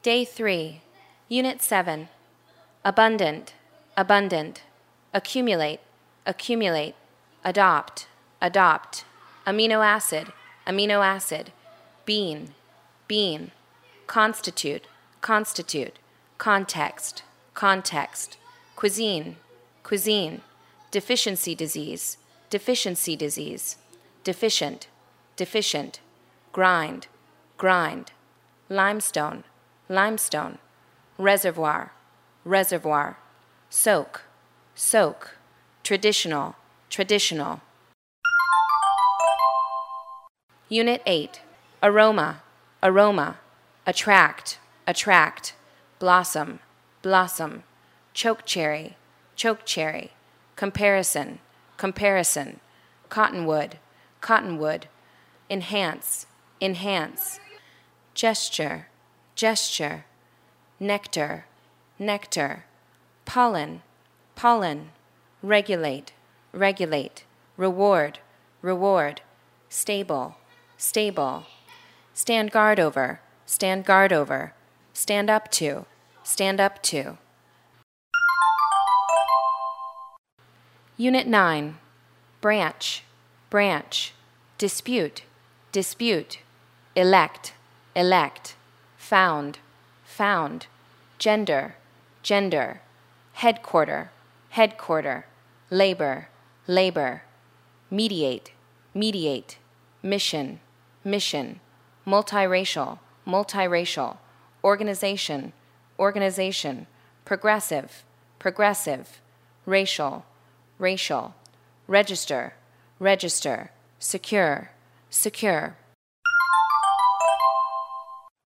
Day 3, Unit 7. Abundant, abundant. Accumulate, accumulate. Adopt, adopt. Amino acid, amino acid. Bean, bean. Constitute, constitute. Context, context. Cuisine, cuisine. Deficiency disease, deficiency disease. Deficient, deficient. Grind, grind. Limestone, limestone. Reservoir, reservoir. Soak, soak. Traditional, traditional. Unit 8. Aroma, aroma. Attract, attract. Blossom, blossom. Chokecherry, chokecherry. Comparison, comparison. Cottonwood, cottonwood. Enhance, enhance. Gesture, gesture. Nectar, nectar. Pollen, pollen. Regulate, regulate. Reward, reward. Stable, stable. Stand guard over, stand guard over. Stand up to, stand up to. Unit 9. Branch, branch. Dispute, dispute. Elect, elect. Found, found. Gender, gender. Headquarter, headquarter. Labor, labor. Mediate, mediate. Mission, mission. Multiracial, multiracial. Organization, organization. Progressive, progressive. Racial, racial. Register, register. Secure, secure.